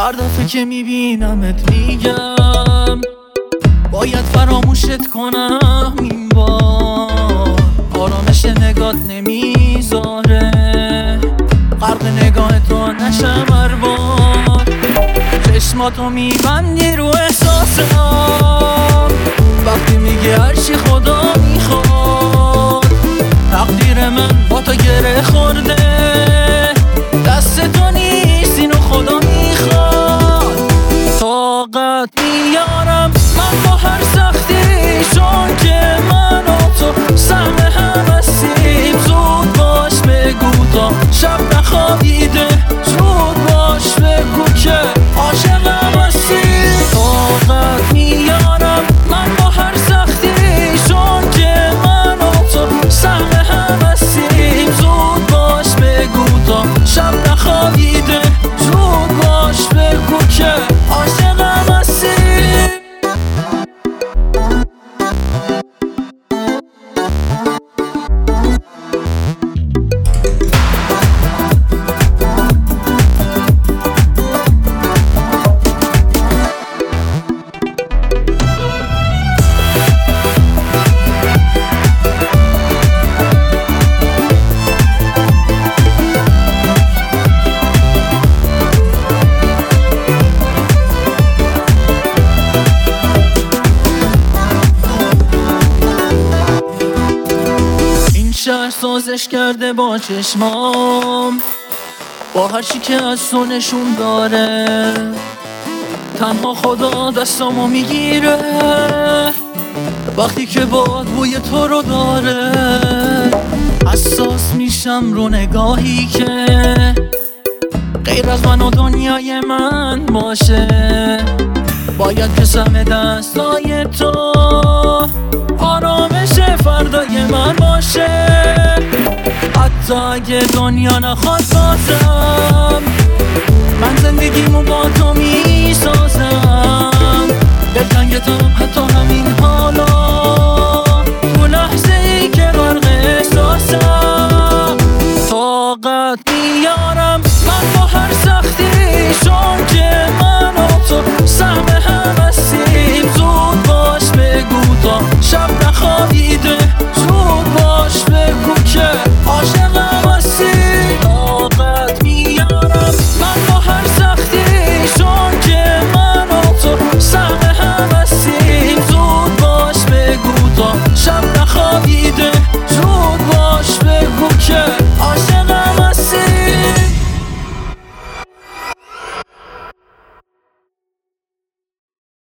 هر دفعه که میبینمت میگم باید فراموشت کنم این بار. آرامش نگات نمیذاره غرق نگاه تو نشم هر بار. چشماتو میبندی رو احساسم وقتی میگی هرچی خدا میخواد. تقدیر من با تو گره خورده دست تو نیست اینو خدا میخواد. طاقت میارم من با هر سختی چون که من و تو سهم هم هستیم. زود باش بگو تا شب نخوابیده زود باش بگو که عاشقم هستی. طاقت میارم من با هر سختی چون که من و تو سهم هم هستیم. زود باش بگو تا شب نخوابیده زود باش بگو که عاشقم هستی. شهر سازش کرده با چشمام با هر چی که از تو نشون داره. تنها خدا دستامو میگیره وقتی که باد بوی تو رو داره. حساس میشم رو نگاهی که غیر از من و دنیای من باشه. باید که سهم دستای تو آرامش فردای من باشه. حتی اگه دنیا نخواد بازم من زندگیمو با